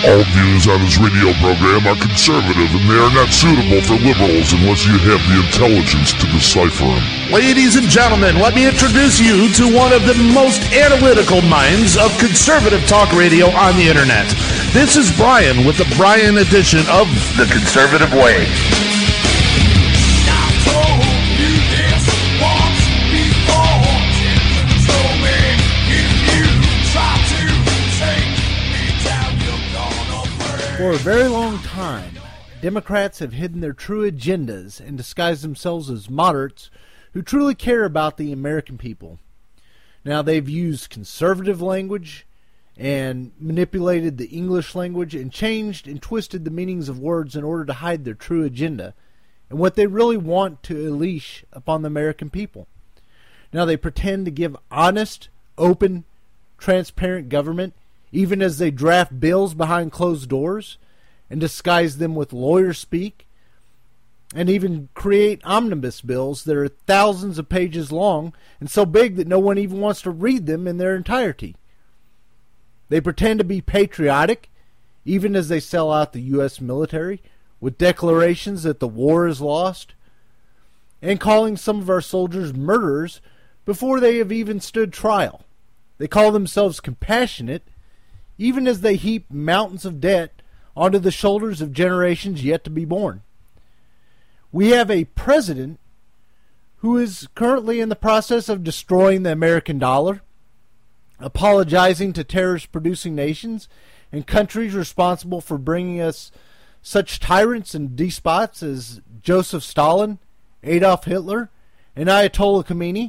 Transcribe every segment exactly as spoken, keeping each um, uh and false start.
All views on this radio program are conservative, and they are not suitable for liberals unless you have the intelligence to decipher them. Ladies and gentlemen, let me introduce you to one of the most analytical minds of conservative talk radio on the internet. This is Brian with the Brian edition of The Conservative Way. For a very long time, Democrats have hidden their true agendas and disguised themselves as moderates who truly care about the American people. Now, they've used conservative language and manipulated the English language and changed and twisted the meanings of words in order to hide their true agenda and what they really want to unleash upon the American people. Now, they pretend to give honest, open, transparent government even as they draft bills behind closed doors and disguise them with lawyer speak, and even create omnibus bills that are thousands of pages long and so big that no one even wants to read them in their entirety. They pretend to be patriotic, even as they sell out the U S military with declarations that the war is lost, and calling some of our soldiers murderers before they have even stood trial. They call themselves compassionate, even as they heap mountains of debt onto the shoulders of generations yet to be born. We have a president who is currently in the process of destroying the American dollar, apologizing to terrorist-producing nations and countries responsible for bringing us such tyrants and despots as Joseph Stalin, Adolf Hitler, and Ayatollah Khomeini,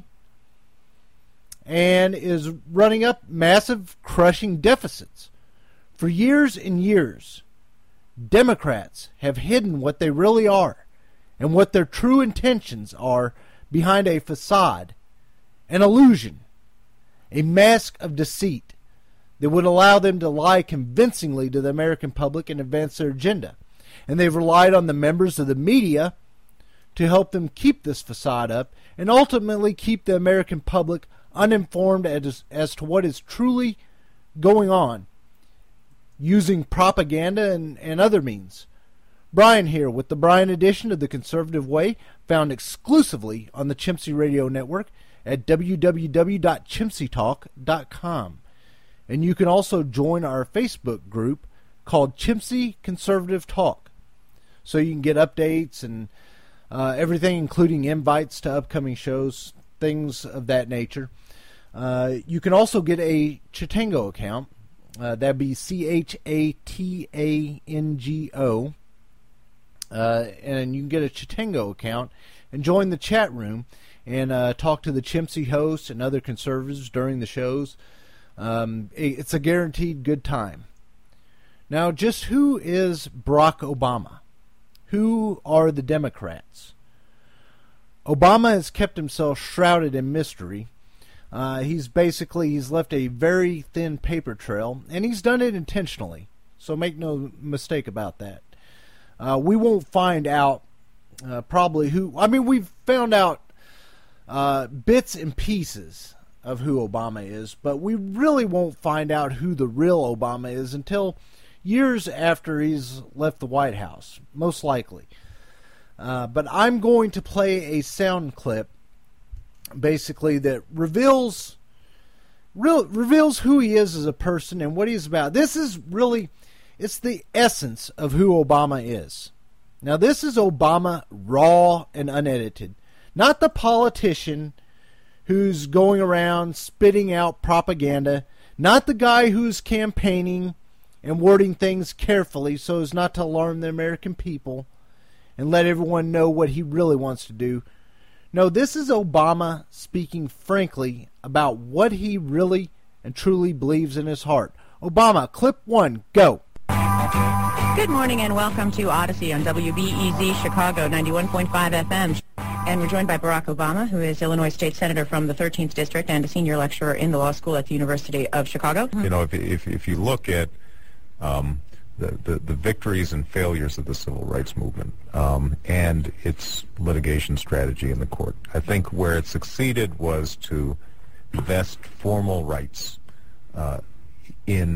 and is running up massive, crushing deficits. For years and years, Democrats have hidden what they really are and what their true intentions are behind a facade, an illusion, a mask of deceit that would allow them to lie convincingly to the American public and advance their agenda. And they've relied on the members of the media to help them keep this facade up and ultimately keep the American public uninformed as, as to what is truly going on, using propaganda and, and other means. Brian here with the Brian edition of The Conservative Way, found exclusively on the Chimsey Radio Network at w w w dot chimsey talk dot com. And you can also join our Facebook group called Chimsey Conservative Talk, so you can get updates and uh, everything, including invites to upcoming shows, things of that nature. Uh, you can also get a Chatango account. Uh, that'd be C H A T A N G O. Uh, and you can get a Chatango account and join the chat room and uh, talk to the Chimsey hosts and other conservatives during the shows. Um, it's a guaranteed good time. Now, just who is Barack Obama? Who are the Democrats? Obama has kept himself shrouded in mystery. Uh, he's basically, he's left a very thin paper trail, and he's done it intentionally. So make no mistake about that. Uh, we won't find out uh, probably who, I mean, we've found out uh, bits and pieces of who Obama is, but we really won't find out who the real Obama is until years after he's left the White House, most likely. Uh, but I'm going to play a sound clip basically that reveals real, reveals who he is as a person and what he's about. This is really, it's the essence of who Obama is. Now, this is Obama raw and unedited, not the politician who's going around spitting out propaganda, not the guy who's campaigning and wording things carefully so as not to alarm the American people and let everyone know what he really wants to do. No, this is Obama speaking frankly about what he really and truly believes in his heart. Obama, clip one, go. Good morning and welcome to Odyssey on W B E Z Chicago ninety-one point five F M. And we're joined by Barack Obama, who is Illinois State Senator from the thirteenth District and a senior lecturer in the law school at the University of Chicago. You know, if if, if you look at um, the, the, the victories and failures of the civil rights movement um, and its litigation strategy in the court, I think where it succeeded was to vest formal rights uh, in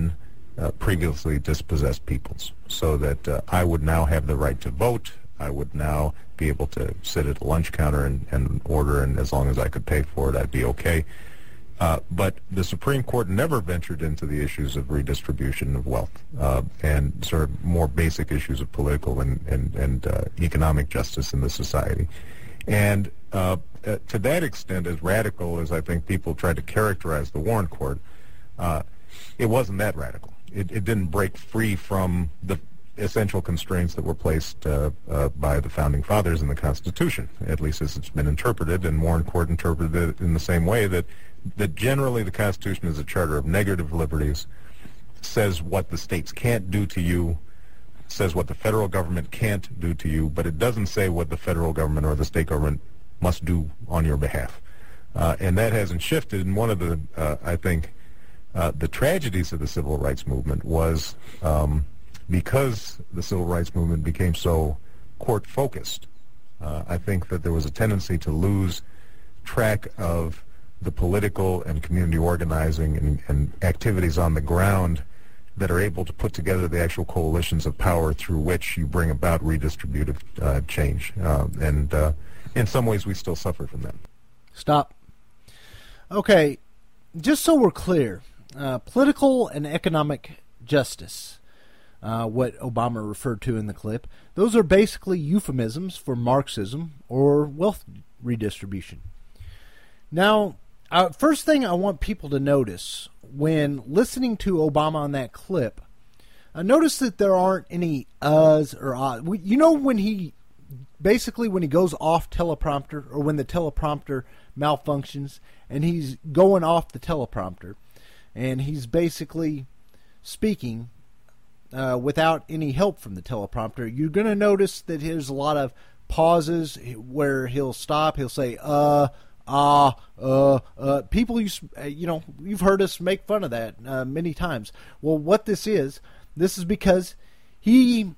uh, previously dispossessed peoples, so that uh, I would now have the right to vote. I would now be able to sit at a lunch counter and, and order, and as long as I could pay for it, I'd be okay. Uh, but the Supreme Court never ventured into the issues of redistribution of wealth uh, and sort of more basic issues of political and, and, and uh, economic justice in the society. And uh, uh, to that extent, as radical as I think people tried to characterize the Warren Court, uh, it wasn't that radical. It, it didn't break free from the essential constraints that were placed uh, uh, by the Founding Fathers in the Constitution, at least as it's been interpreted, and Warren Court interpreted it in the same way, that that generally the Constitution is a charter of negative liberties, says what the states can't do to you, says what the federal government can't do to you, but it doesn't say what the federal government or the state government must do on your behalf. Uh, and that hasn't shifted, and one of the, uh, I think, uh, the tragedies of the civil rights movement was um, because the civil rights movement became so court-focused, uh, I think that there was a tendency to lose track of the political and community organizing and, and activities on the ground that are able to put together the actual coalitions of power through which you bring about redistributive uh, change. Uh, and uh, in some ways, we still suffer from that. Stop. Okay, just so we're clear, uh, political and economic justice, uh, what Obama referred to in the clip, those are basically euphemisms for Marxism or wealth redistribution. Now, Uh, first thing I want people to notice when listening to Obama on that clip, uh, notice that there aren't any uhs or ahs. We, you know when he, basically when he goes off teleprompter, or when the teleprompter malfunctions and he's going off the teleprompter and he's basically speaking uh, without any help from the teleprompter, you're going to notice that there's a lot of pauses where he'll stop, he'll say, uh, Ah, uh, uh, people, used, uh, you know, you've heard us make fun of that uh, many times. Well, what this is, this is because he,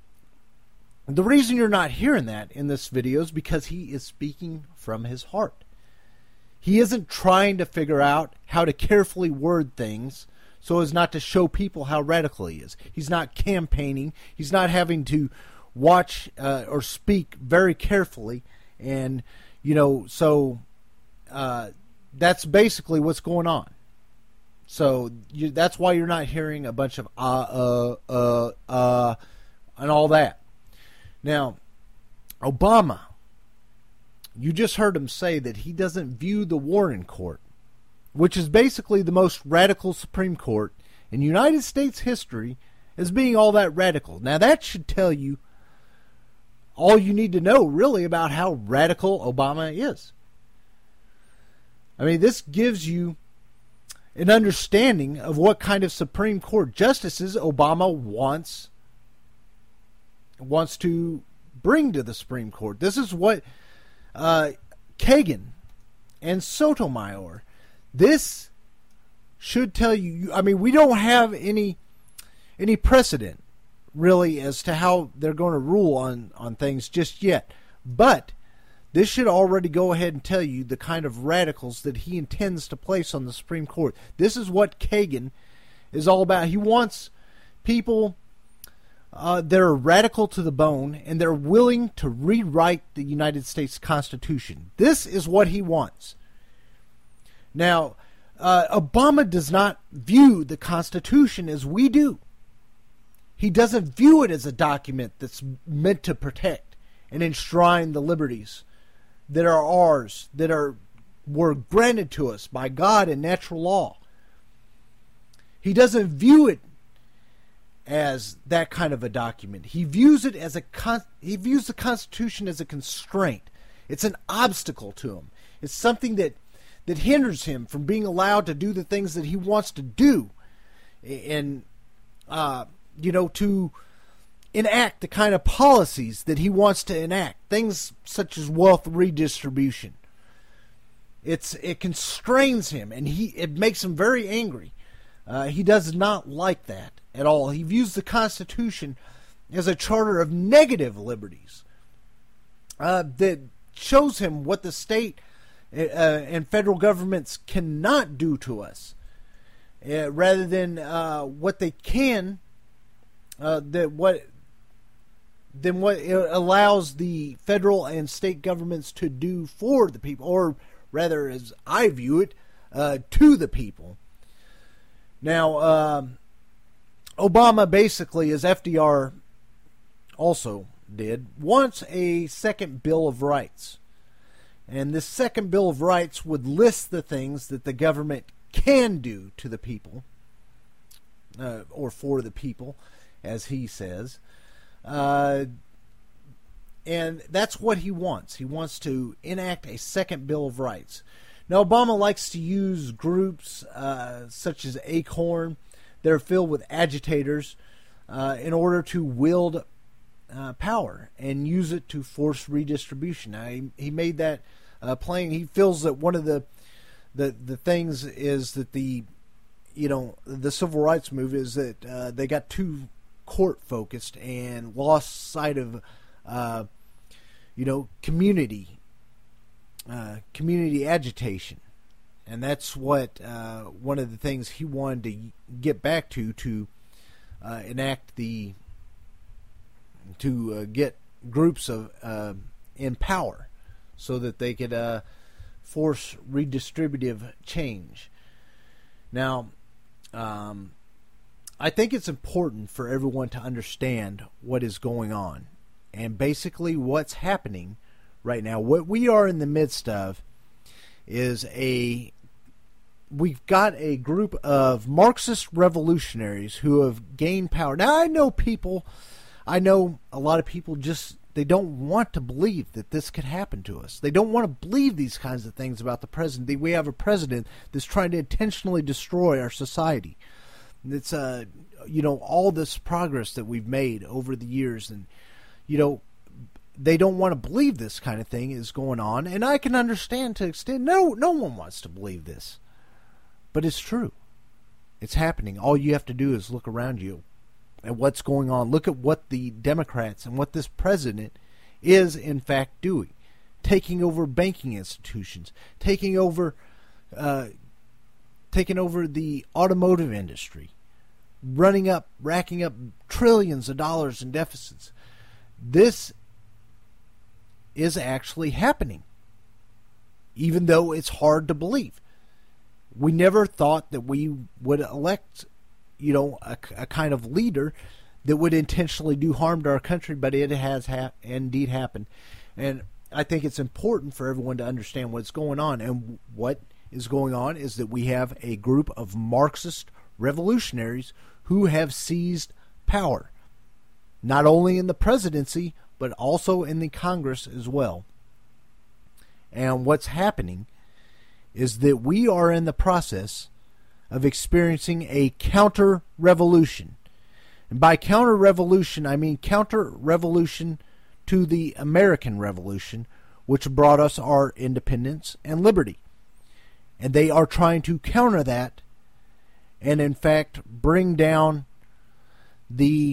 the reason you're not hearing that in this video is because he is speaking from his heart. He isn't trying to figure out how to carefully word things so as not to show people how radical he is. He's not campaigning. He's not having to watch uh, or speak very carefully. And, you know, so... Uh, that's basically what's going on. So you, that's why you're not hearing a bunch of uh, uh, uh, uh, and all that. Now, Obama, you just heard him say that he doesn't view the Warren Court, which is basically the most radical Supreme Court in United States history, as being all that radical. Now, that should tell you all you need to know, really, about how radical Obama is. I mean, this gives you an understanding of what kind of Supreme Court justices Obama wants wants to bring to the Supreme Court. This is what uh, Kagan and Sotomayor, this should tell you, I mean, we don't have any any precedent, really, as to how they're going to rule on, on things just yet. But this should already go ahead and tell you the kind of radicals that he intends to place on the Supreme Court. This is what Kagan is all about. He wants people uh, that are radical to the bone, and they're willing to rewrite the United States Constitution. This is what he wants. Now, uh, Obama does not view the Constitution as we do. He doesn't view it as a document that's meant to protect and enshrine the liberties that are ours, that are were granted to us by God and natural law. He doesn't view it as that kind of a document. He views it as a con- he views the Constitution as a constraint. It's an obstacle to him. It's something that that hinders him from being allowed to do the things that he wants to do, and uh, you know, to enact the kind of policies that he wants to enact, things such as wealth redistribution. It's it constrains him, and he it makes him very angry. Uh, he does not like that at all. He views the Constitution as a charter of negative liberties uh, that shows him what the state uh, and federal governments cannot do to us. uh, rather than uh, what they can, uh, that what than what it allows the federal and state governments to do for the people, or rather, as I view it, uh, to the people. Now, uh, Obama basically, as F D R also did, wants a second Bill of Rights. And this second Bill of Rights would list the things that the government can do to the people, uh, or for the people, as he says. Uh, and that's what he wants. He wants to enact a second Bill of Rights. Now, Obama likes to use groups uh, such as ACORN that are filled with agitators uh, in order to wield uh, power and use it to force redistribution. Now, he, he made that uh, plain. He feels that one of the, the the things is that the, you know, the civil rights movement is that uh, they got too court focused and lost sight of, uh, you know, community, uh, community agitation, and that's what uh, one of the things he wanted to get back to to uh, enact the to uh, get groups of uh, in power so that they could uh, force redistributive change. Now, um, I think it's important for everyone to understand what is going on, and basically what's happening right now. What we are in the midst of is a we've got a group of Marxist revolutionaries who have gained power. Now, I know people, I know a lot of people just, they don't want to believe that this could happen to us. They don't want to believe these kinds of things about the president. We have a president that's trying to intentionally destroy our society. It's, uh, you know, all this progress that we've made over the years, and, you know, they don't want to believe this kind of thing is going on, and I can understand to an extent. No, no one wants to believe this, but it's true. It's happening. All you have to do is look around you at what's going on. Look at what the Democrats and what this president is, in fact, doing. Taking over banking institutions, taking over, uh, taking over the automotive industry, running up, racking up trillions of dollars in deficits. This is actually happening, even though it's hard to believe. We never thought that we would elect, you know, a, a kind of leader that would intentionally do harm to our country, but it has ha- indeed happened. And I think it's important for everyone to understand what's going on. And what is going on is that we have a group of Marxist revolutionaries who have seized power, not only in the presidency, but also in the Congress as well. And what's happening is that we are in the process of experiencing a counter-revolution. And by counter-revolution, I mean counter-revolution to the American Revolution, which brought us our independence and liberty. And they are trying to counter that and, in fact, bring down the...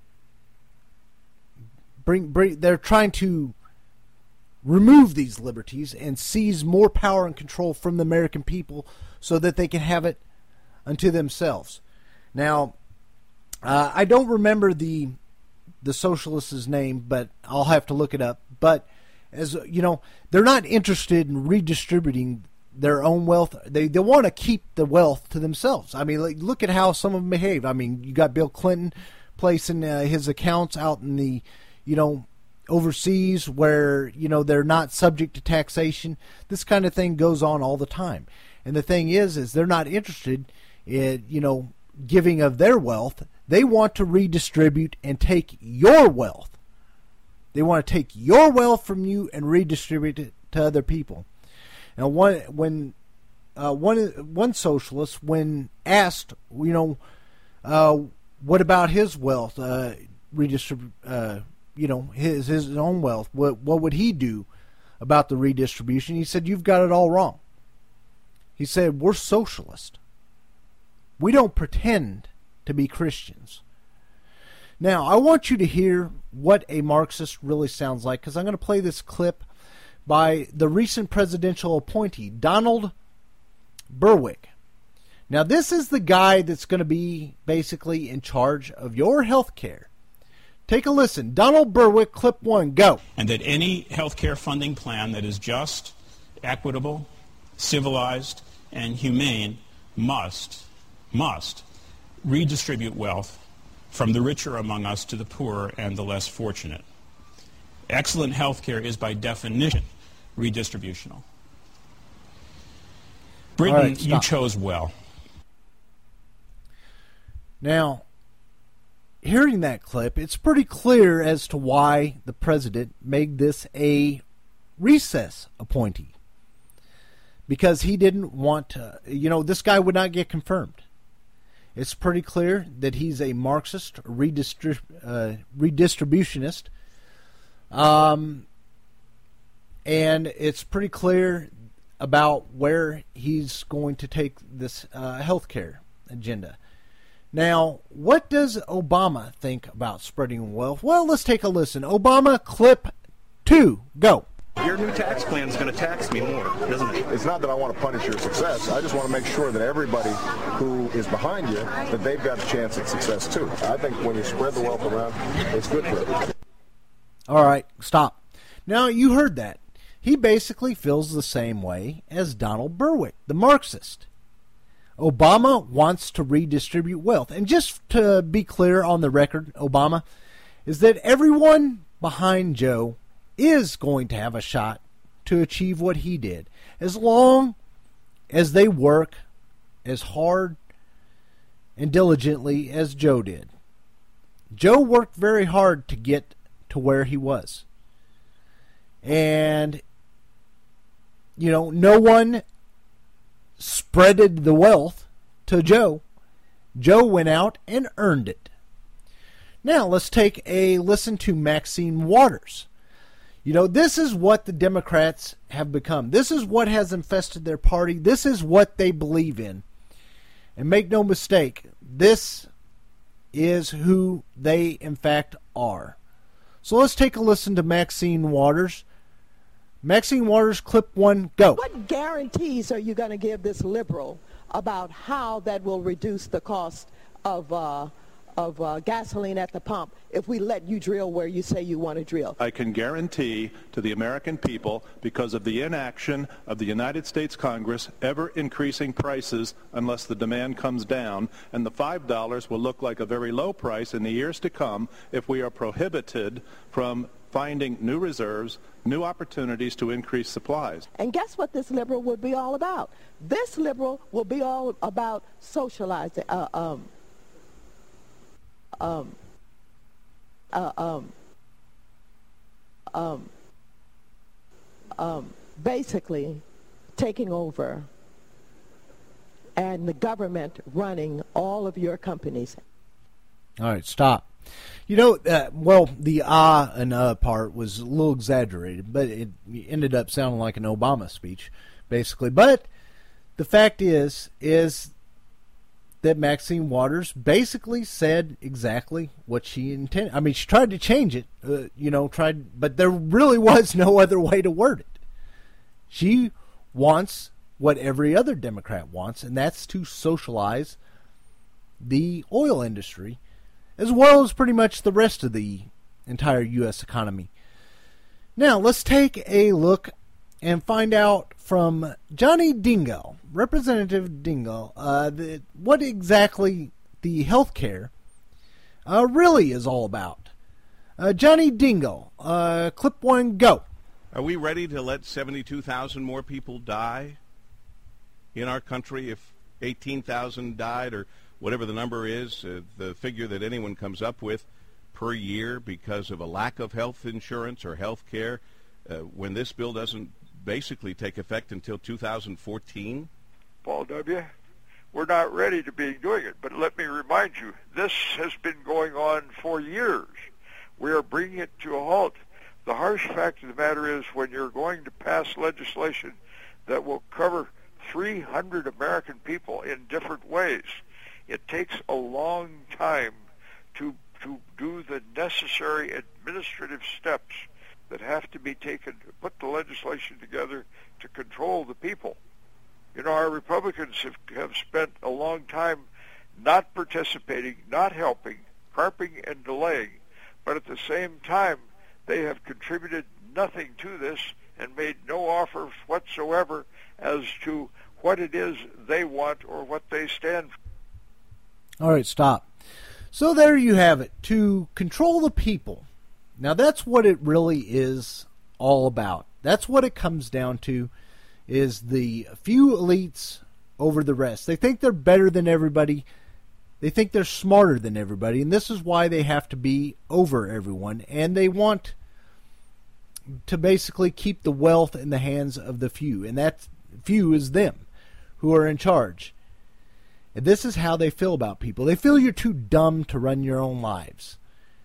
Bring, bring, they're trying to remove these liberties and seize more power and control from the American people so that they can have it unto themselves. Now, uh, I don't remember the the socialist's name, but I'll have to look it up. But, as you know, they're not interested in redistributing their own wealth. They they want to keep the wealth to themselves. I mean, like, look at how some of them behave. I mean, you got Bill Clinton placing uh, his accounts out in the, you know, overseas where, you know, they're not subject to taxation. This kind of thing goes on all the time. And the thing is, is they're not interested in, you know, giving of their wealth. They want to redistribute and take your wealth. They want to take your wealth from you and redistribute it to other people. Now, one when uh, one one socialist, when asked, you know, uh, what about his wealth, uh, redistribute, uh, you know, his his own wealth, what what would he do about the redistribution? He said, "You've got it all wrong." He said, "We're socialist. We don't pretend to be Christians." Now, I want you to hear what a Marxist really sounds like, because I'm going to play this clip by the recent presidential appointee, Donald Berwick. Now, this is the guy that's going to be basically in charge of your health care. Take a listen. Donald Berwick, clip one, go. And that any health care funding plan that is just, equitable, civilized, and humane must, must redistribute wealth from the richer among us to the poorer and the less fortunate. Excellent health care is by definition redistributional. Britain, right, you chose well. Now, hearing that clip, it's pretty clear as to why the president made this a recess appointee. Because he didn't want to, you know, this guy would not get confirmed. It's pretty clear that he's a Marxist, redistrib- uh, redistributionist. Um, and it's pretty clear about where he's going to take this uh, healthcare agenda. Now, what does Obama think about spreading wealth? Well, let's take a listen. Obama, clip two, go. Your new tax plan is going to tax me more, isn't it? It's not that I want to punish your success. I just want to make sure that everybody who is behind you, that they've got a chance at success too. I think when you spread the wealth around, it's good for everybody. All right, stop. Now, you heard that. He basically feels the same way as Donald Berwick, the Marxist. Obama wants to redistribute wealth. And just to be clear on the record, Obama, is that everyone behind Joe is going to have a shot to achieve what he did, as long as they work as hard and diligently as Joe did. Joe worked very hard to get to where he was. And, you know, no one spreaded the wealth to Joe. Joe went out and earned it. Now, let's take a listen to Maxine Waters. You know, this is what the Democrats have become. This is what has infested their party. This is what they believe in. And make no mistake, this is who they, in fact, are. So let's take a listen to Maxine Waters. Maxine Waters, clip one, go. What guarantees are you going to give this liberal about how that will reduce the cost of uh, of uh, gasoline at the pump if we let you drill where you say you want to drill? I can guarantee to the American people, because of the inaction of the United States Congress ever increasing prices unless the demand comes down, and the five dollars will look like a very low price in the years to come if we are prohibited from finding new reserves, new opportunities to increase supplies. And guess what this liberal would be all about? This liberal will be all about socializing, uh, um, um, uh, um, um, um, basically taking over and the government running all of your companies. All right, stop. You know, uh, well, the ah and uh part was a little exaggerated, but it ended up sounding like an Obama speech, basically. But the fact is, is that Maxine Waters basically said exactly what she intended. I mean, she tried to change it, uh, you know, tried, but there really was no other way to word it. She wants what every other Democrat wants, and that's to socialize the oil industry, as well as pretty much the rest of the entire U S economy. Now, let's take a look and find out from Johnny Dingell, Representative Dingell, uh, the, what exactly the health care uh, really is all about. Uh, Johnny Dingell, uh, clip one, go. Are we ready to let seventy-two thousand more people die in our country if eighteen thousand died, or whatever the number is, uh, the figure that anyone comes up with per year because of a lack of health insurance or health care, uh, when this bill doesn't basically take effect until two thousand fourteen? Paul W., we're not ready to be doing it, but let me remind you, this has been going on for years. We are bringing it to a halt. The harsh fact of the matter is, when you're going to pass legislation that will cover three hundred American people in different ways, it takes a long time to to do the necessary administrative steps that have to be taken to put the legislation together to control the people. You know, our Republicans have, have spent a long time not participating, not helping, carping and delaying, but at the same time, they have contributed nothing to this and made no offer whatsoever as to what it is they want or what they stand for. All right, stop. So there you have it. To control the people. Now that's what it really is all about. That's what it comes down to, is the few elites over the rest. They think they're better than everybody. They think they're smarter than everybody, and this is why they have to be over everyone, and they want to basically keep the wealth in the hands of the few, and that few is them who are in charge. And this is how they feel about people. They feel you're too dumb to run your own lives,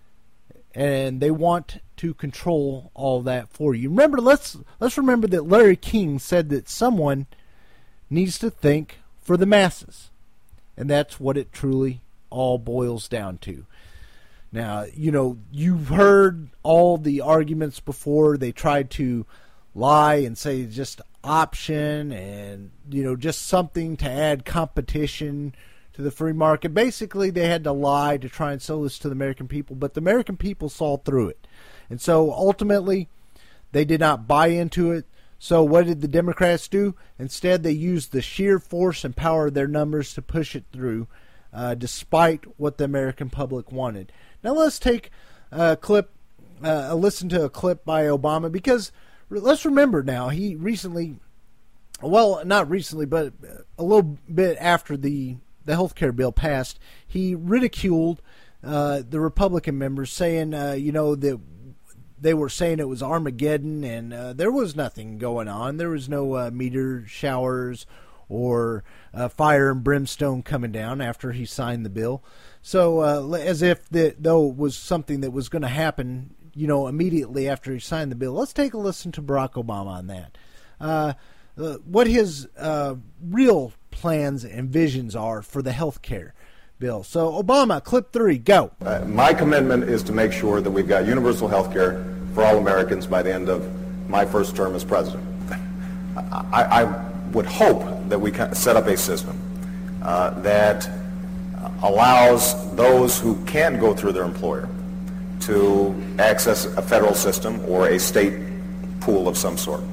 and they want to control all that for you. Remember, let's let's remember that Larry King said that someone needs to think for the masses, and that's what it truly all boils down to. Now, you know, you've heard all the arguments before. They tried to lie and say just option and, you know, just something to add competition to the free market. Basically, they had to lie to try and sell this to the American people, but the American people saw through it. And so ultimately, they did not buy into it. So what did the Democrats do? Instead, they used the sheer force and power of their numbers to push it through, uh, despite what the American public wanted. Now let's take a clip, uh, a listen to a clip by Obama, because let's remember now, he recently, well, not recently, but a little bit after the, the health care bill passed, he ridiculed uh, the Republican members, saying, uh, you know, that they were saying it was Armageddon, and uh, there was nothing going on. There was no uh, meteor showers or uh, fire and brimstone coming down after he signed the bill. So uh, as if that, though it was something that was going to happen, you know, immediately after he signed the bill. Let's take a listen to Barack Obama on that. Uh, uh, what his uh, real plans and visions are for the health care bill. So, Obama, clip three, go. Uh, my commitment is to make sure that we've got universal health care for all Americans by the end of my first term as president. I, I would hope that we can set up a system uh, that allows those who can't go through their employer to access a federal system or a state pool of some sort.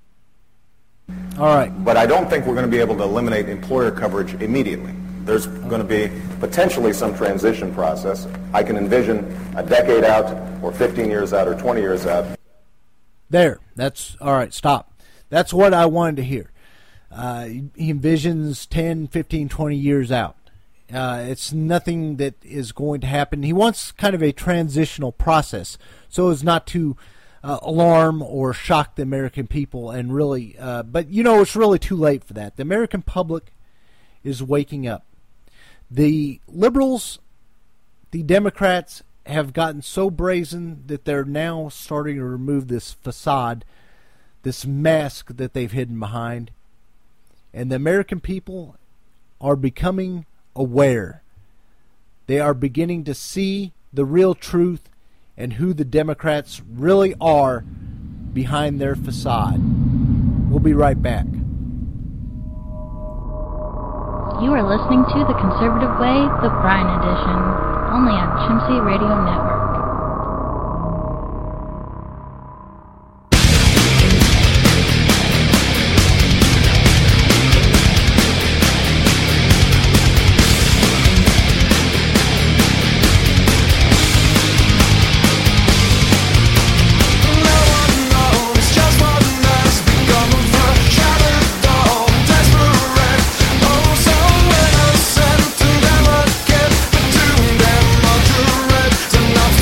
All right. But I don't think we're going to be able to eliminate employer coverage immediately. There's going to be potentially some transition process. I can envision a decade out or fifteen years out or twenty years out. There. That's, all right, stop. That's what I wanted to hear. Uh, he envisions ten, fifteen, twenty years out. Uh, it's nothing that is going to happen. He wants kind of a transitional process so as not to uh, alarm or shock the American people and really, uh, but you know, it's really too late for that. The American public is waking up. The liberals, the Democrats have gotten so brazen that they're now starting to remove this facade, this mask that they've hidden behind. And the American people are becoming aware. They are beginning to see the real truth and who the Democrats really are behind their facade. We'll be right back. You are listening to The Conservative Way, the Bryan Edition, only on Chimsey Radio Network. Enough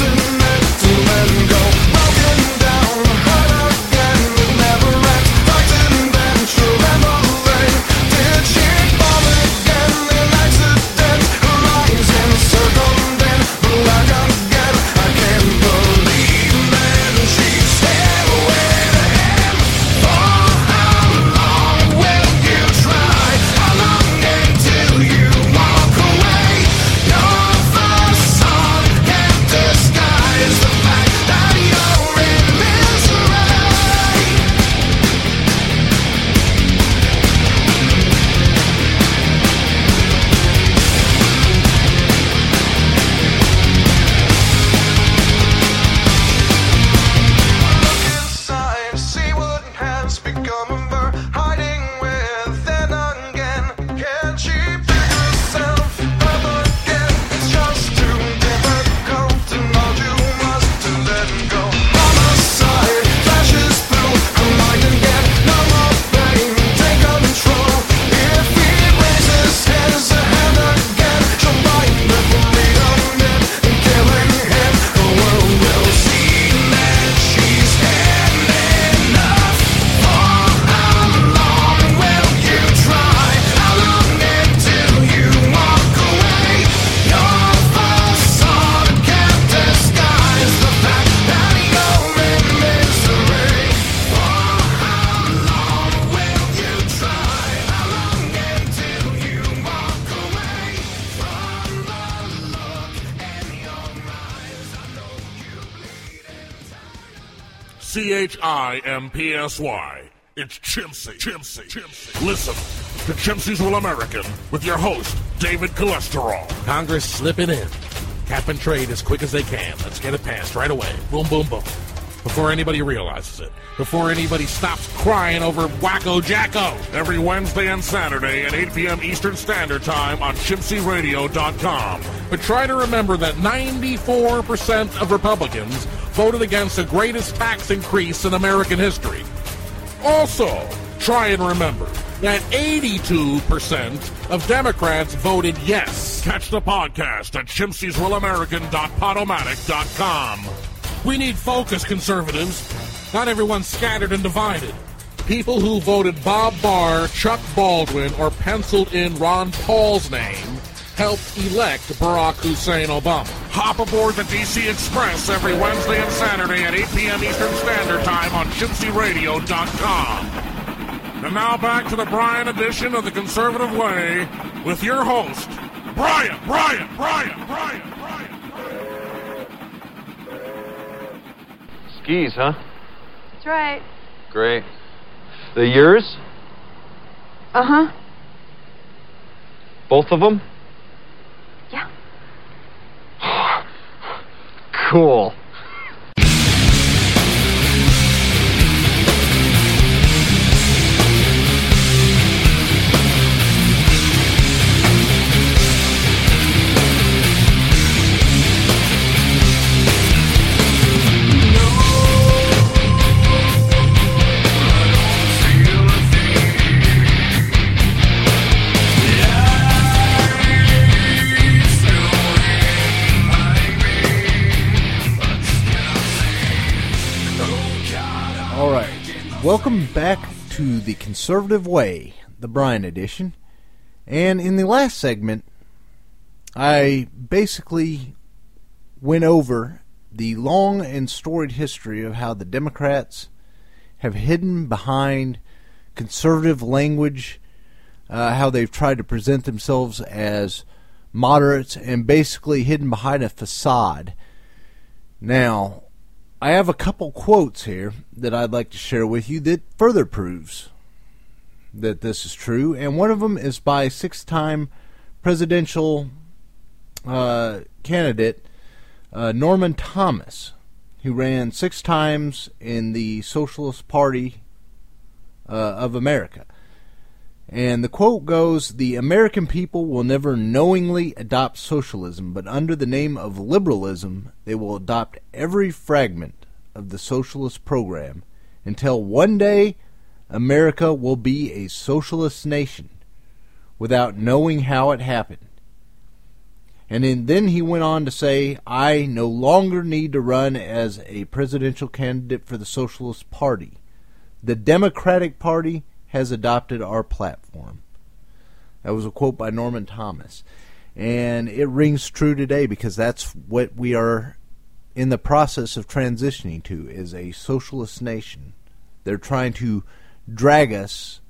C H I M P S Y. It's Chimsy, Chimsy, Chimsy. Listen to Chimsy's Real American with your host, David Cholesterol. Congress, slip it in. Cap and trade as quick as they can. Let's get it passed right away. Boom, boom, boom. Before anybody realizes it. Before anybody stops crying over Wacko Jacko. Every Wednesday and Saturday at eight p.m. Eastern Standard Time on Chimsy Radio dot com. But try to remember that ninety-four percent of Republicans voted against the greatest tax increase in American history. Also, try and remember that eighty-two percent of Democrats voted yes. Catch the podcast at Chimsys Real American dot podomatic dot com. We need focus, conservatives. Not everyone's scattered and divided. People who voted Bob Barr, Chuck Baldwin, or penciled in Ron Paul's name helped elect Barack Hussein Obama. Hop aboard the D C Express every Wednesday and Saturday at eight p.m. Eastern Standard Time on Chimsy Radio dot com. And now back to the Brian edition of The Conservative Way with your host, Brian, Brian, Brian, Brian, Brian. Skis, huh? That's right. Great. The yours? Uh-huh. Both of them? Yeah. Cool. Welcome back to The Conservative Way, the Brian edition. And in the last segment, I basically went over the long and storied history of how the Democrats have hidden behind conservative language, uh, how they've tried to present themselves as moderates, and basically hidden behind a facade. Now, I have a couple quotes here that I'd like to share with you that further proves that this is true. And one of them is by six-time presidential uh, candidate uh, Norman Thomas, who ran six times in the Socialist Party uh, of America. And the quote goes, "The American people will never knowingly adopt socialism, but under the name of liberalism, they will adopt every fragment of the socialist program until one day America will be a socialist nation without knowing how it happened." And in, then he went on to say, "I no longer need to run as a presidential candidate for the Socialist Party. The Democratic Party has adopted our platform." That was a quote by Norman Thomas. And it rings true today because that's what we are in the process of transitioning to, is a socialist nation. They're trying to drag us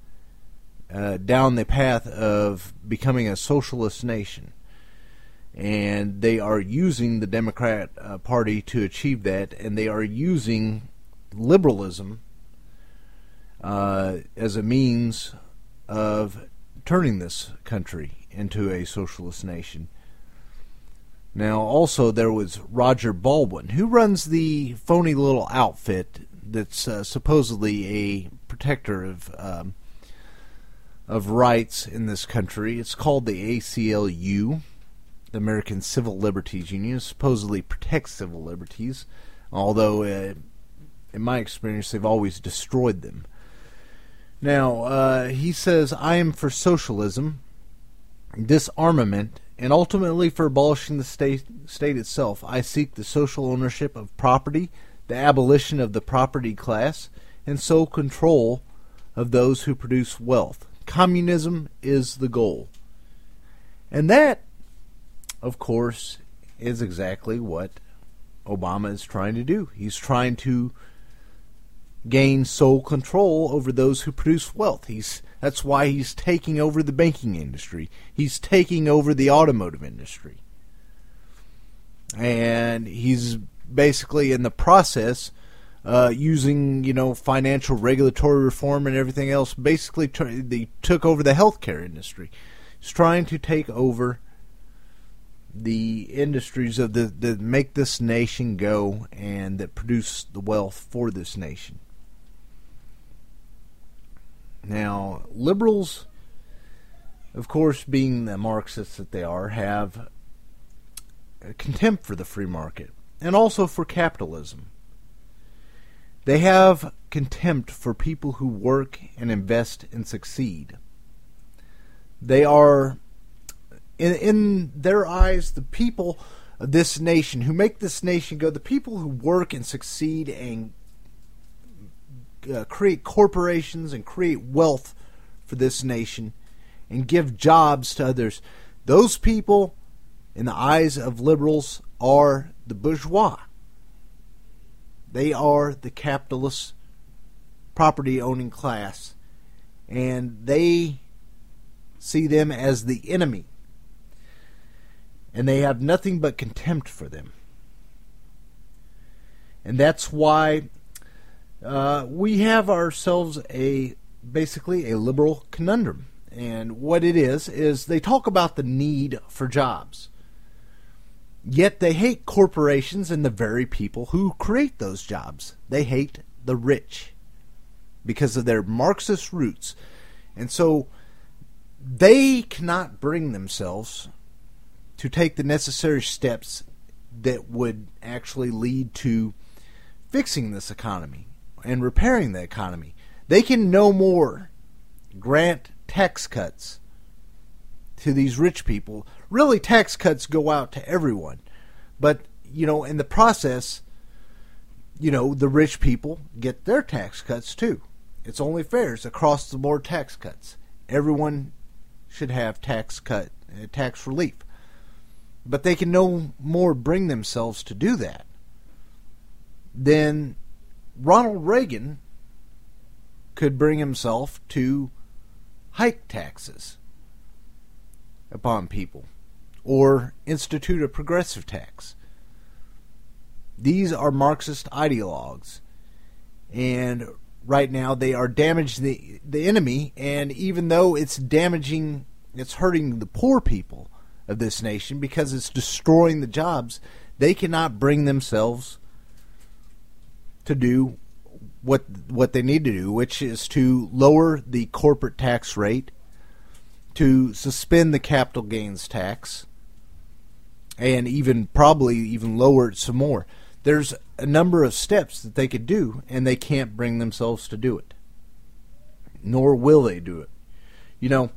uh, down the path of becoming a socialist nation. And they are using the Democrat uh, Party to achieve that, and they are using liberalism Uh, as a means of turning this country into a socialist nation. Now, also, there was Roger Baldwin, who runs the phony little outfit that's uh, supposedly a protector of um, of rights in this country. It's called the A C L U, the American Civil Liberties Union. It supposedly protects civil liberties, although, uh, in my experience, they've always destroyed them. Now, uh, he says, "I am for socialism, disarmament, and ultimately for abolishing the state, state itself. I seek the social ownership of property, the abolition of the property class, and sole control of those who produce wealth. Communism is the goal." And that, of course, is exactly what Obama is trying to do. He's trying to gain sole control over those who produce wealth. He's that's why he's taking over the banking industry. He's taking over the automotive industry. And he's basically in the process uh, using, you know, financial regulatory reform and everything else. Basically, t- they took over the healthcare industry. He's trying to take over the industries of the that make this nation go and that produce the wealth for this nation. Now, liberals, of course, being the Marxists that they are, have a contempt for the free market and also for capitalism. They have contempt for people who work and invest and succeed. They are, in, in their eyes, the people of this nation who make this nation go, the people who work and succeed and uh, create corporations and create wealth for this nation and give jobs to others. Those people, in the eyes of liberals, are the bourgeois. They are the capitalist property-owning class, and they see them as the enemy, and they have nothing but contempt for them. And that's why uh, we have ourselves a basically a liberal conundrum. And what it is, is they talk about the need for jobs. Yet they hate corporations and the very people who create those jobs. They hate the rich because of their Marxist roots. And so they cannot bring themselves to take the necessary steps that would actually lead to fixing this economy and repairing the economy. They can no more grant tax cuts to these rich people. Really, tax cuts go out to everyone. But, you know, in the process, you know, the rich people get their tax cuts too. It's only fair. It's across the board tax cuts. Everyone should have tax cut, uh, tax relief. But they can no more bring themselves to do that than Ronald Reagan could bring himself to hike taxes upon people or institute a progressive tax. These are Marxist ideologues, and right now they are damaging the, the enemy, and even though it's damaging, it's hurting the poor people of this nation because it's destroying the jobs, they cannot bring themselves to do what what they need to do, which is to lower the corporate tax rate, to suspend the capital gains tax, and even probably even lower it some more. There's a number of steps that they could do, and they can't bring themselves to do it. Nor will they do it. You know,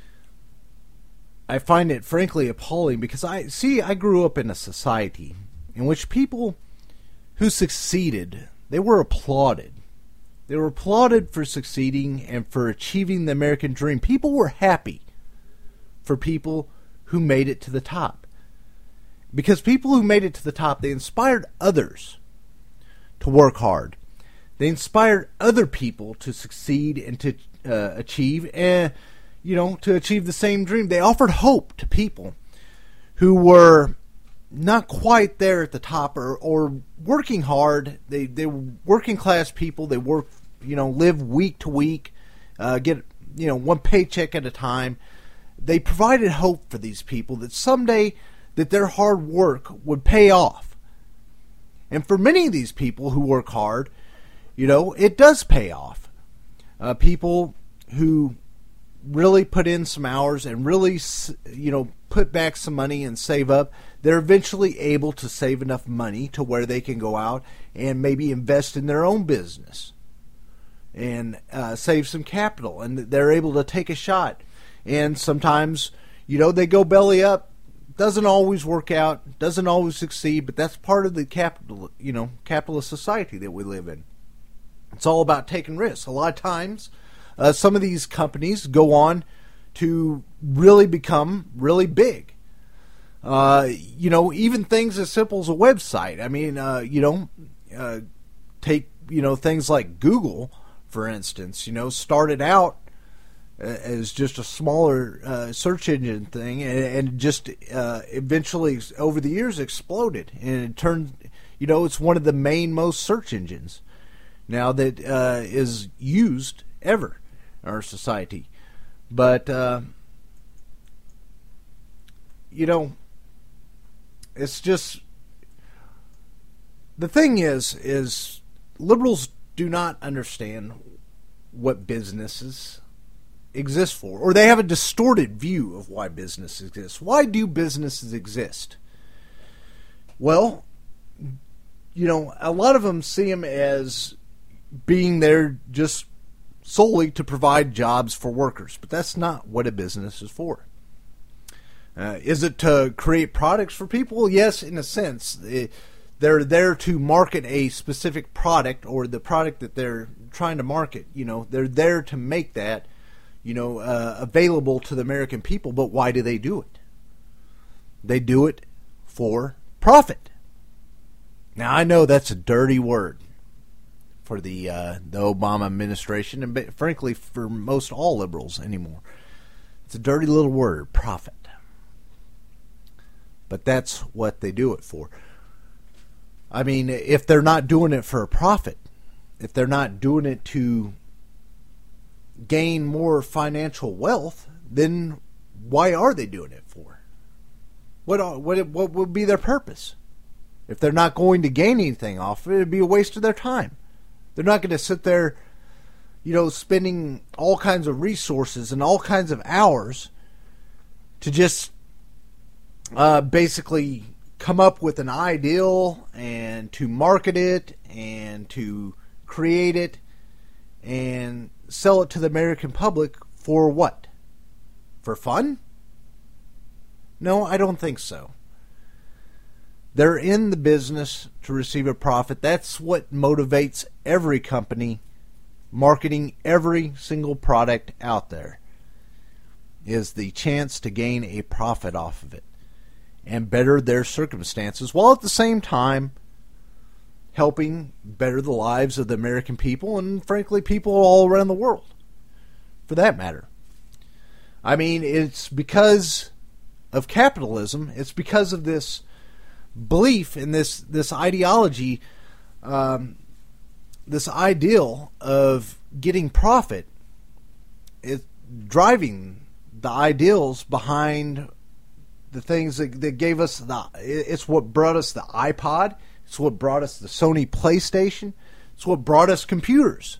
I find it frankly appalling because I see I grew up in a society in which people who succeeded, they were applauded. They were applauded for succeeding and for achieving the American dream. People were happy for people who made it to the top. Because people who made it to the top, they inspired others to work hard. They inspired other people to succeed and to uh, achieve, and you know, to achieve the same dream. They offered hope to people who were not quite there at the top or, or working hard. They they were working class people. They work, you know, live week to week, uh, get, you know, one paycheck at a time. They provided hope for these people that someday that their hard work would pay off. And for many of these people who work hard, you know, it does pay off. Uh, people who really put in some hours and really, you know, put back some money and save up, they're eventually able to save enough money to where they can go out and maybe invest in their own business and uh, save some capital, and they're able to take a shot. And sometimes, you know, they go belly up. Doesn't always work out, doesn't always succeed, but that's part of the capital, you know, capitalist society that we live in. It's all about taking risks. A lot of times, uh, some of these companies go on to really become really big. Uh, you know, even things as simple as a website. I mean, uh, you know, uh, take, you know, things like Google, for instance, you know, started out as just a smaller uh, search engine thing, and, and just uh, eventually, over the years, exploded. And it turned, you know, it's one of the main most search engines. now that uh, is used ever in our society. But, uh, you know, it's just, the thing is, is liberals do not understand what businesses exist for, or they have a distorted view of why business exists. Why do businesses exist? Well, you know, a lot of them see them as being there just solely to provide jobs for workers, but that's not what a business is for. Uh, is it to create products for people? Yes, in a sense. It, they're there to market a specific product, or the product that they're trying to market. You know, they're there to make that, you know, uh, available to the American people. But why do they do it? They do it for profit. Now, I know that's a dirty word for the uh, the Obama administration, and frankly, for most all liberals anymore. It's a dirty little word, profit. But that's what they do it for. I mean, if they're not doing it for a profit, if they're not doing it to gain more financial wealth, then why are they doing it for? What what what would be their purpose? If they're not going to gain anything off of it, it'd be a waste of their time. They're not going to sit there, you know, spending all kinds of resources and all kinds of hours to just uh, basically come up with an ideal and to market it and to create it and sell it to the American public for what? For fun? No, I don't think so. They're in the business to receive a profit. That's what motivates every company marketing every single product out there, is the chance to gain a profit off of it and better their circumstances, while at the same time helping better the lives of the American people and, frankly, people all around the world, for that matter. I mean, it's because of capitalism. It's because of this belief in this this ideology, um, this ideal of getting profit, is driving the ideals behind the things that, that gave us the. It's what brought us the iPod. It's what brought us the Sony PlayStation. It's what brought us computers.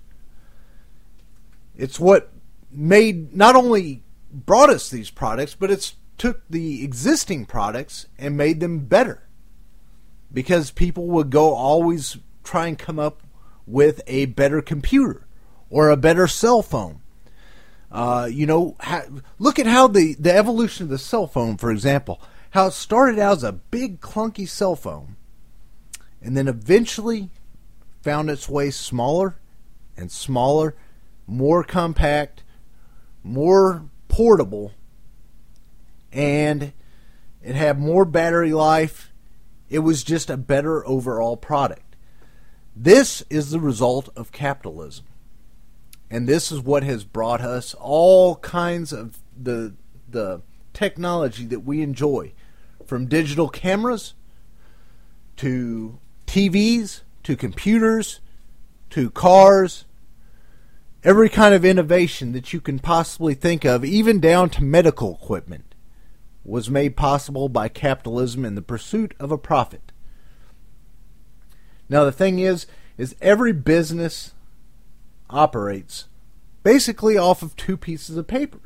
It's what made not only brought us these products, but it's took the existing products and made them better. Because people would go always try and come up with a better computer or a better cell phone. Uh, you know, ha- look at how the, the evolution of the cell phone, for example, how it started out as a big clunky cell phone and then eventually found its way smaller and smaller, more compact, more portable, and it had more battery life. It was just a better overall product. This is the result of capitalism. And this is what has brought us all kinds of the the technology that we enjoy, from digital cameras to T Vs to computers to cars, every kind of innovation that you can possibly think of, even down to medical equipment, was made possible by capitalism in the pursuit of a profit. Now the thing is, is every business operates basically off of two pieces of paper.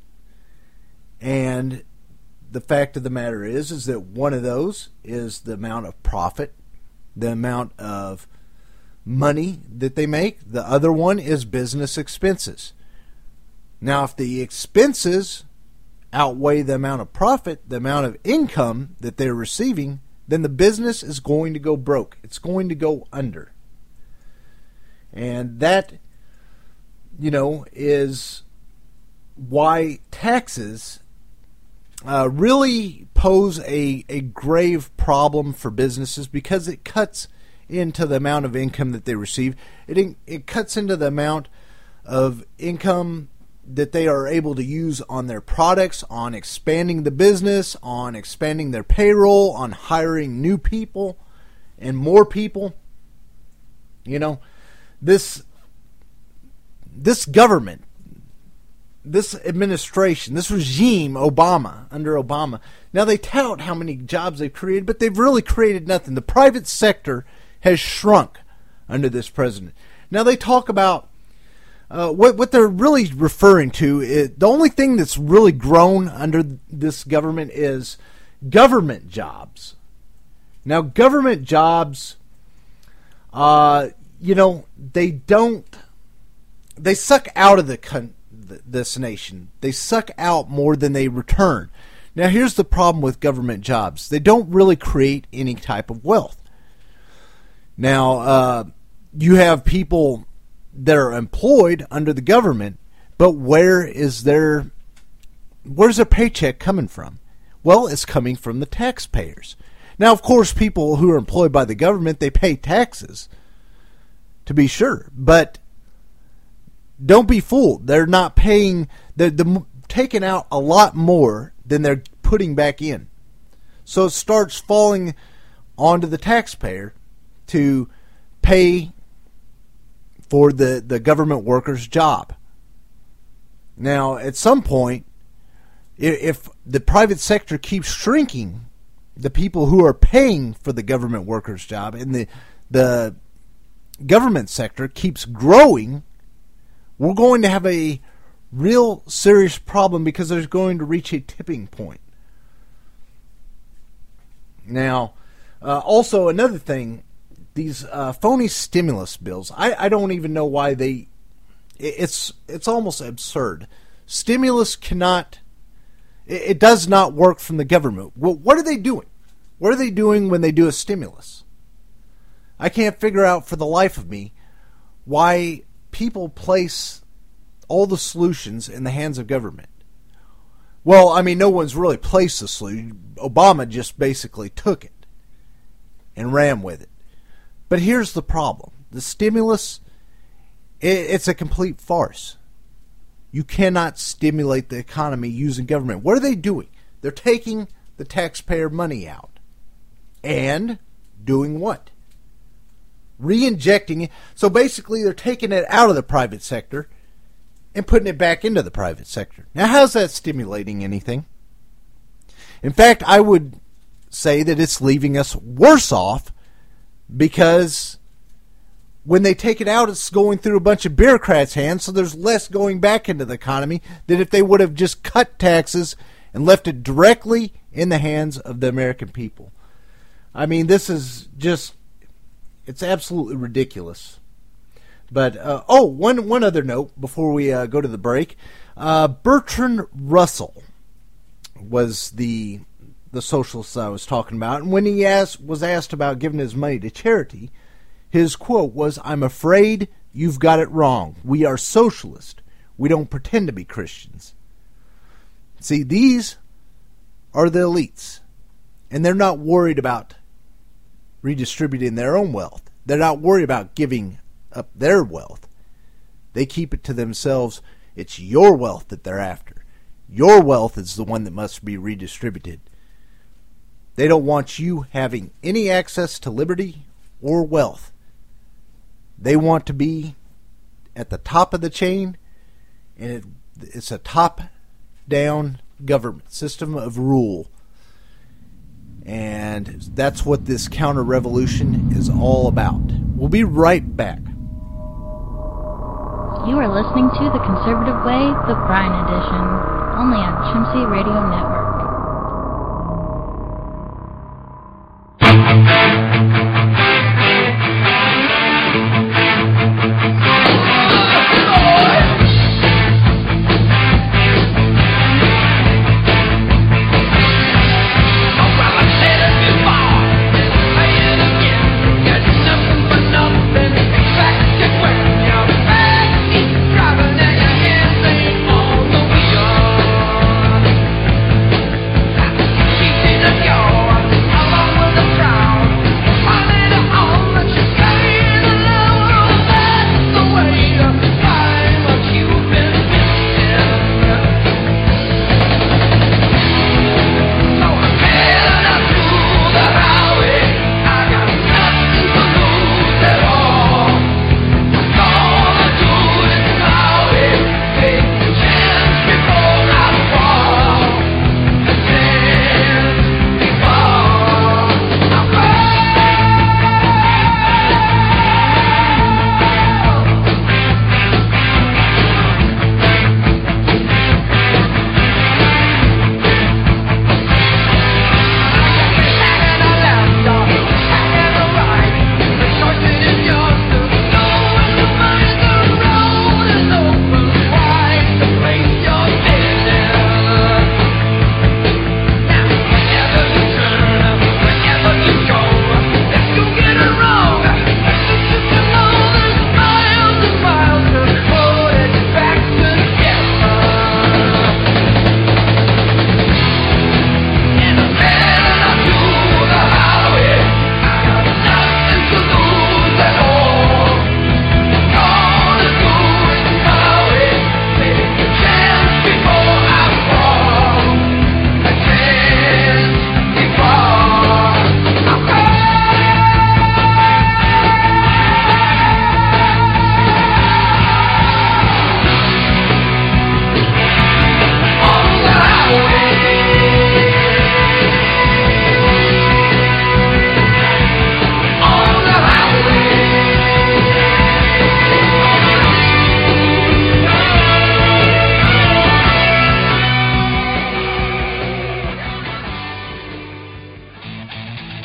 And the fact of the matter is, is that one of those is the amount of profit, the amount of money that they make. The other one is business expenses. Now, if the expenses outweigh the amount of profit, the amount of income that they're receiving, then the business is going to go broke. It's going to go under. And that, you know, is why taxes uh, really pose a, a grave problem for businesses, because it cuts into the amount of income that they receive. It, it cuts into the amount of income that they are able to use on their products, on expanding the business, on expanding their payroll, on hiring new people and more people. You know, this this government, this administration, this regime, Obama, under Obama, now they tout how many jobs they've created, but they've really created nothing. The private sector has shrunk under this president. Now they talk about uh, what what they're really referring to is the only thing that's really grown under this government is government jobs. Now government jobs, uh, you know, they don't, they suck out of the con- this nation. They suck out more than they return. Now here's the problem with government jobs. They don't really create any type of wealth. Now, uh, you have people that are employed under the government, but where is their, where's their paycheck coming from? Well, it's coming from the taxpayers. Now, of course, people who are employed by the government, they pay taxes, to be sure, but don't be fooled. They're not paying, they're, they're taking out a lot more than they're putting back in. So it starts falling onto the taxpayer to pay for the, the government worker's job. Now, at some point, if the private sector keeps shrinking the people who are paying for the government worker's job, and the the government sector keeps growing, we're going to have a real serious problem because there's going to reach a tipping point. Now, uh, also another thing, these uh, phony stimulus bills, I, I don't even know why they, it's it's almost absurd. Stimulus cannot, it, it does not work from the government. Well, what are they doing? What are they doing when they do a stimulus? I can't figure out for the life of me why people place all the solutions in the hands of government. Well, I mean, no one's really placed the solution. Obama just basically took it and ran with it. But here's the problem. The stimulus, it's a complete farce. You cannot stimulate the economy using government. What are they doing? They're taking the taxpayer money out. And doing what? Re-injecting it. So basically they're taking it out of the private sector and putting it back into the private sector. Now, how's that stimulating anything? In fact, I would say that it's leaving us worse off, because when they take it out, it's going through a bunch of bureaucrats' hands, so there's less going back into the economy than if they would have just cut taxes and left it directly in the hands of the American people. I mean, this is just, it's absolutely ridiculous. But, uh, oh, one one other note before we uh, go to the break. Uh, Bertrand Russell was the the socialist I was talking about. And when he asked, was asked about giving his money to charity, his quote was, "I'm afraid you've got it wrong. We are socialist. We don't pretend to be Christians." See, these are the elites. And they're not worried about redistributing their own wealth. They're not worried about giving up their wealth. They keep it to themselves. It's your wealth that they're after. Your wealth is the one that must be redistributed. They don't want you having any access to liberty or wealth. They want to be at the top of the chain, and it, it's a top-down government system of rule. And that's what this counter-revolution is all about. We'll be right back. You are listening to The Conservative Way, the Brian Edition, only on Chimsey Radio Network.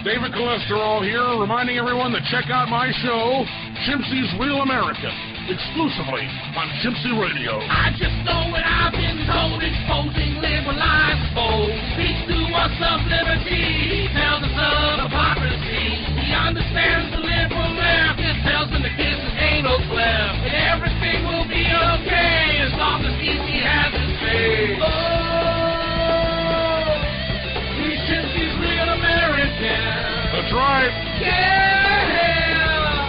David Cholesterol here, reminding everyone to check out my show, Chimpsey's Real American, exclusively on Chimpsey Radio. I just know what I've been told, exposing liberal lies, foes. Speaks to us of liberty, he tells us of hypocrisy. He understands the liberal left, it tells them the kids ain't no cleft. And everything will be okay as long as E C has his say. Oh, he's Chimpsey's Real American. That's right. Yeah.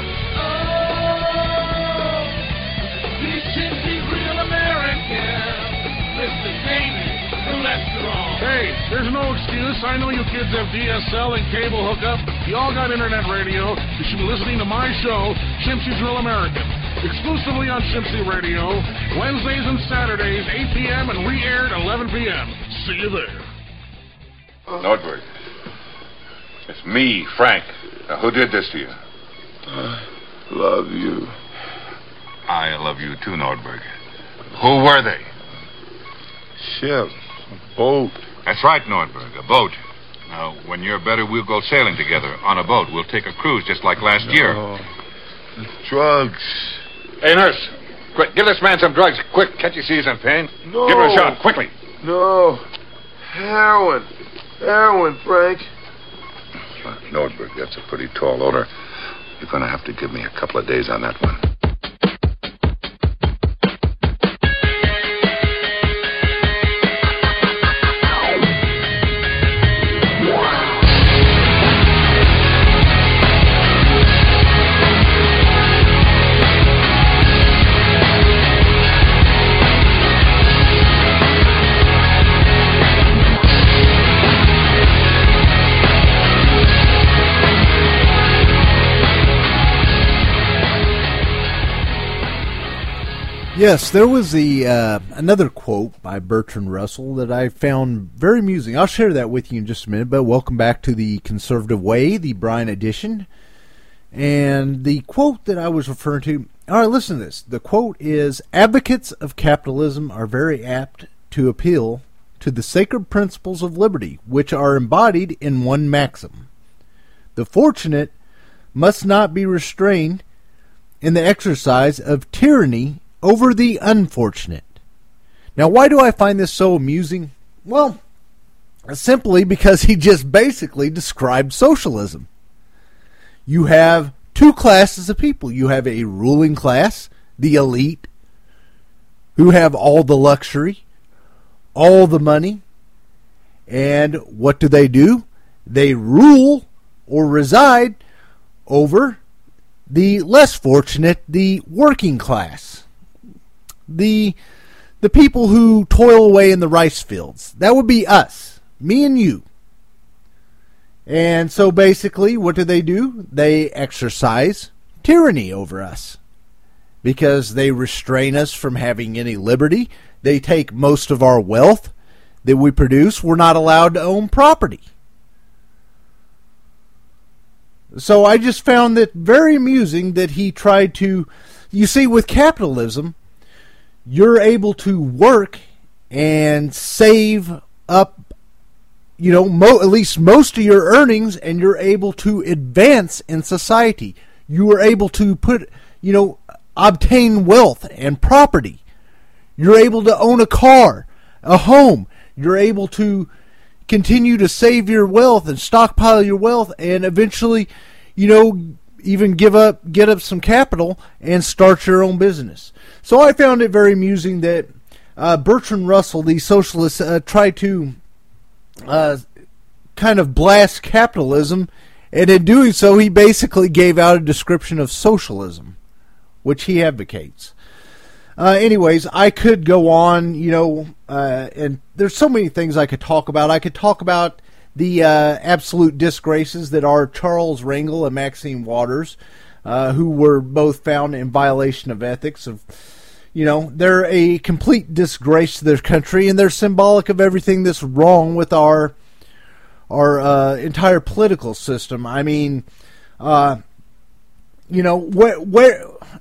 Oh, he's Chimpsey's Real American. Mister David Cholesterol. Hey, there's no excuse. I know you kids have D S L and cable hookup. You all got internet radio. You should be listening to my show, Chimpsey's Real American, exclusively on Chimpsey Radio, Wednesdays and Saturdays, eight p.m. and re-aired eleven p.m. See you there. Nordberg. It's me, Frank. Now, who did this to you? I love you. I love you too, Nordberg. Who were they? Ship. A boat. That's right, Nordberg, a boat. Now, when you're better, we'll go sailing together on a boat. We'll take a cruise just like last no. year. Drugs. Hey, nurse. Quick, give this man some drugs. Quick, can't you see he's in pain? No. Give him a shot, quickly. No. Heroin. Heroin, Frank. Nordberg, that's a pretty tall order. You're going to have to give me a couple of days on that one. Yes, there was the uh, another quote by Bertrand Russell that I found very amusing. I'll share that with you in just a minute, but welcome back to the Conservative Way, the Brian edition. And the quote that I was referring to, all right, listen to this. The quote is, advocates of capitalism are very apt to appeal to the sacred principles of liberty, which are embodied in one maxim. The fortunate must not be restrained in the exercise of tyranny over the unfortunate. Now, why do I find this so amusing? Well, simply because he just basically described socialism. You have two classes of people. You have a ruling class, the elite, who have all the luxury, all the money, and what do they do? They rule or reside over the less fortunate, the working class. The the people who toil away in the rice fields. That would be us, me and you. And so basically, what do they do? They exercise tyranny over us because they restrain us from having any liberty. They take most of our wealth that we produce. We're not allowed to own property. So I just found that very amusing that he tried to, you see, with capitalism, you're able to work and save up, you know, mo- at least most of your earnings, and you're able to advance in society. You are able to put, you know, obtain wealth and property. You're able to own a car, a home. You're able to continue to save your wealth and stockpile your wealth, and eventually, you know, even give up, get up some capital and start your own business. So I found it very amusing that uh, Bertrand Russell, the socialist, uh, tried to uh, kind of blast capitalism, and in doing so, he basically gave out a description of socialism, which he advocates. Uh, anyways, I could go on, you know, uh, and there's so many things I could talk about. I could talk about the uh, absolute disgraces that are Charles Rangel and Maxine Waters, uh, who were both found in violation of ethics. Of, you know, they're a complete disgrace to their country, and they're symbolic of everything that's wrong with our our uh, entire political system. I mean, uh, you know, where, where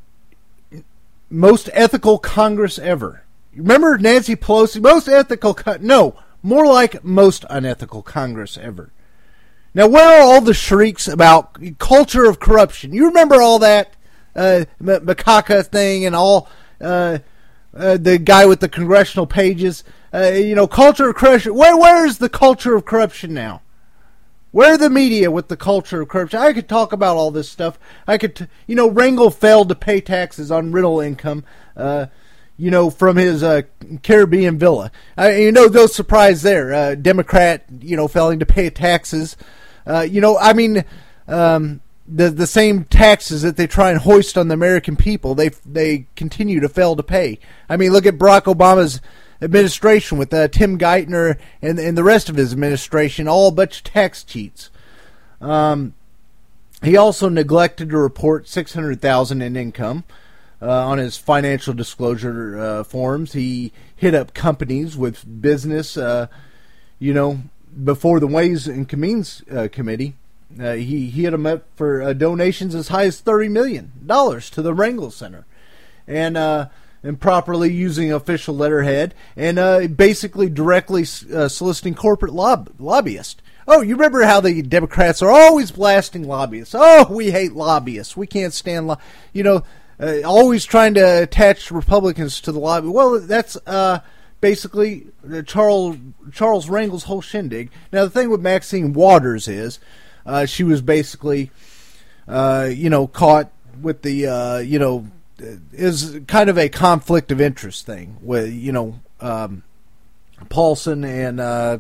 most ethical Congress ever. Remember Nancy Pelosi? Most ethical, con- no, more like most unethical Congress ever. Now, where are all the shrieks about culture of corruption? You remember all that uh, Macaca thing and all uh, uh, the guy with the congressional pages? Uh, you know, culture of corruption. Where, where is the culture of corruption now? Where are the media with the culture of corruption? I could talk about all this stuff. I could, t- you know, Rangel failed to pay taxes on rental income, uh, you know, from his uh, Caribbean villa. Uh, you know, no surprise there. Uh, Democrat, you know, failing to pay taxes. Uh, you know, I mean, um, the the same taxes that they try and hoist on the American people, they they continue to fail to pay. I mean, look at Barack Obama's administration with uh, Tim Geithner and, and the rest of his administration, all a bunch of tax cheats. Um, he also neglected to report six hundred thousand dollars in income uh, on his financial disclosure uh, forms. He hit up companies with business, uh, you know, before the Ways and Means uh, Committee. Uh, he, he hit them up for uh, donations as high as thirty million dollars to the Rangel Center. And, uh, improperly using official letterhead, and uh, basically directly uh, soliciting corporate lob- lobbyists. Oh, you remember how the Democrats are always blasting lobbyists. Oh, we hate lobbyists. We can't stand, lo-. you know, uh, always trying to attach Republicans to the lobby. Well, that's uh, basically Charles Charles Rangel's whole shindig. Now, the thing with Maxine Waters is uh, she was basically, uh, you know, caught with the, uh, you know, is kind of a conflict of interest thing with, you know, um, Paulson and uh,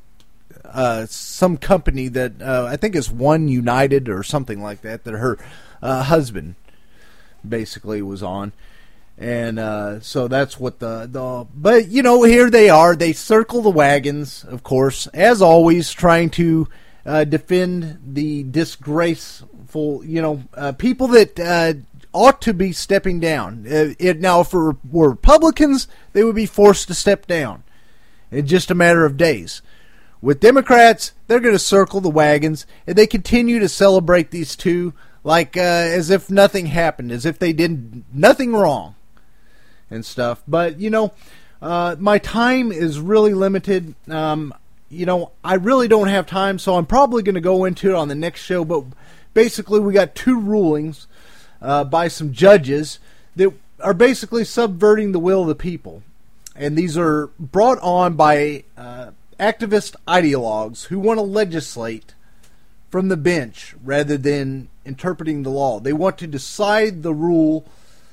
uh, some company that uh, I think is One United or something like that, that her uh, husband basically was on. And uh, so that's what the, the... But, you know, here they are. They circle the wagons, of course, as always, trying to uh, defend the disgraceful, you know, uh, people that... Uh, ought to be stepping down. Uh, it, now, if it were Republicans, they would be forced to step down in just a matter of days. With Democrats, they're going to circle the wagons, and they continue to celebrate these two like uh, as if nothing happened, as if they did nothing wrong and stuff. But, you know, uh, my time is really limited. Um, you know, I really don't have time, so I'm probably going to go into it on the next show. But basically, we got two rulings Uh, by some judges that are basically subverting the will of the people. And these are brought on by uh, activist ideologues who want to legislate from the bench rather than interpreting the law. They want to decide the rule.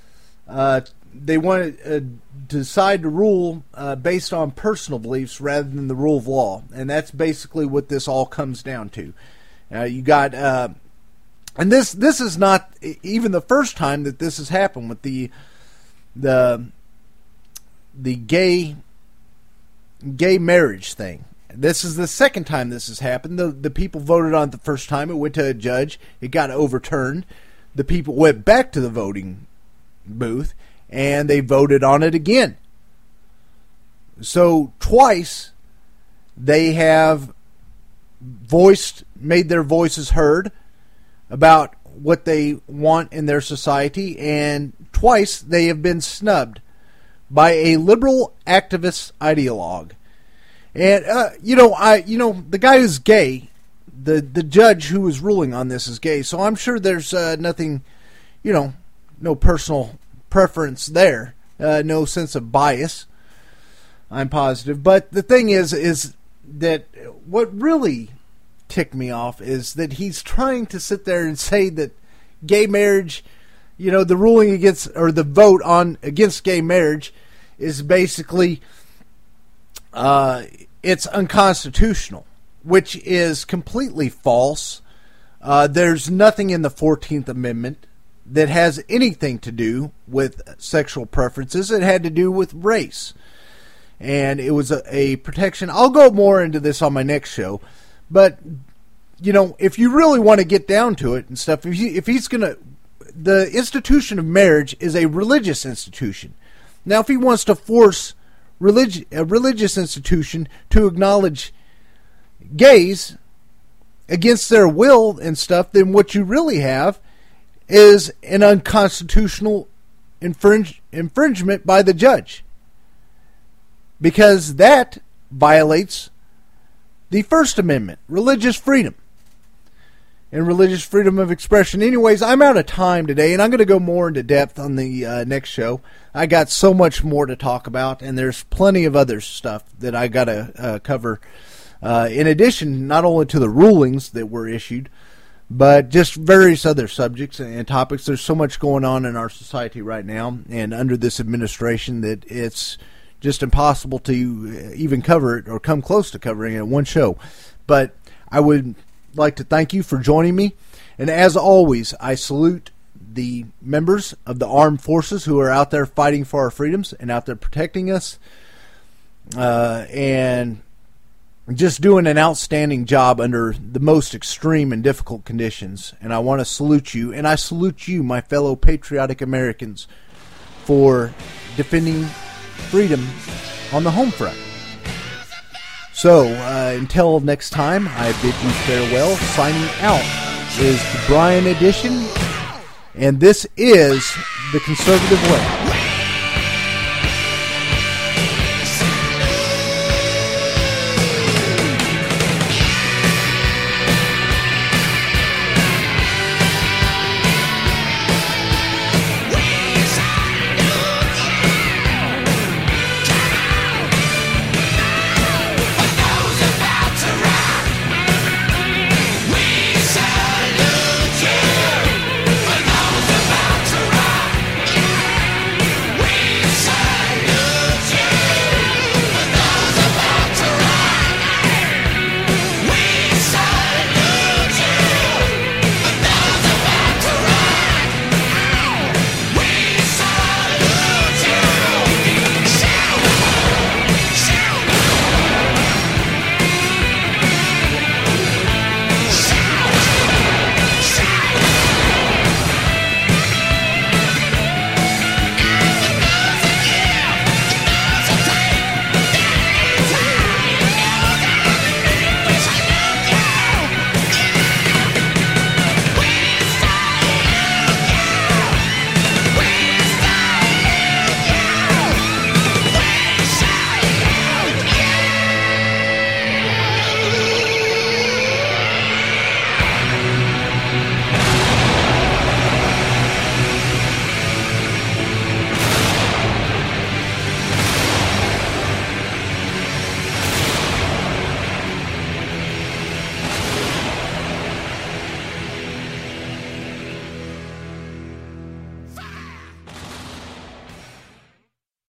Uh, they want to uh, decide the rule uh, based on personal beliefs rather than the rule of law. And that's basically what this all comes down to. Uh, you got... Uh, And this this is not even the first time that this has happened with the the the gay gay marriage thing. This is the second time this has happened. The the people voted on it the first time. It went to a judge. It got overturned. The people went back to the voting booth and they voted on it again. So twice they have voiced made their voices heard about what they want in their society, and twice they have been snubbed by a liberal activist ideologue. And uh, you know, I you know the guy who's gay, the the judge who was ruling on this is gay, so I'm sure there's uh, nothing, you know, no personal preference there, uh, no sense of bias. I'm positive, but the thing is, is that what really tick me off is that he's trying to sit there and say that gay marriage, you know, the ruling against, or the vote on against gay marriage is basically uh, it's unconstitutional, which is completely false. Uh, there's nothing in the fourteenth Amendment that has anything to do with sexual preferences. It had to do with race, and it was a, a protection. I'll go more into this on my next show. But, you know, if you really want to get down to it and stuff, if, you, if he's going to... The institution of marriage is a religious institution. Now, if he wants to force relig- a religious institution to acknowledge gays against their will and stuff, then what you really have is an unconstitutional infringe- infringement by the judge. Because that violates the First Amendment, religious freedom. and religious freedom of expression. Anyways, I'm out of time today, and I'm going to go more into depth on the uh, next show. I got so much more to talk about, and there's plenty of other stuff that I got to uh, cover. Uh, in addition, not only to the rulings that were issued, but just various other subjects and topics. There's so much going on in our society right now and under this administration that it's just impossible to even cover it or come close to covering it in one show. But I would like to thank you for joining me. And as always, I salute the members of the armed forces who are out there fighting for our freedoms and out there protecting us. Uh, and just doing an outstanding job under the most extreme and difficult conditions. And I want to salute you, and I salute you, my fellow patriotic Americans, for defending freedom on the home front. So, uh, until next time, I bid you farewell. Signing out is the Brian Edition, and this is The Conservative Way.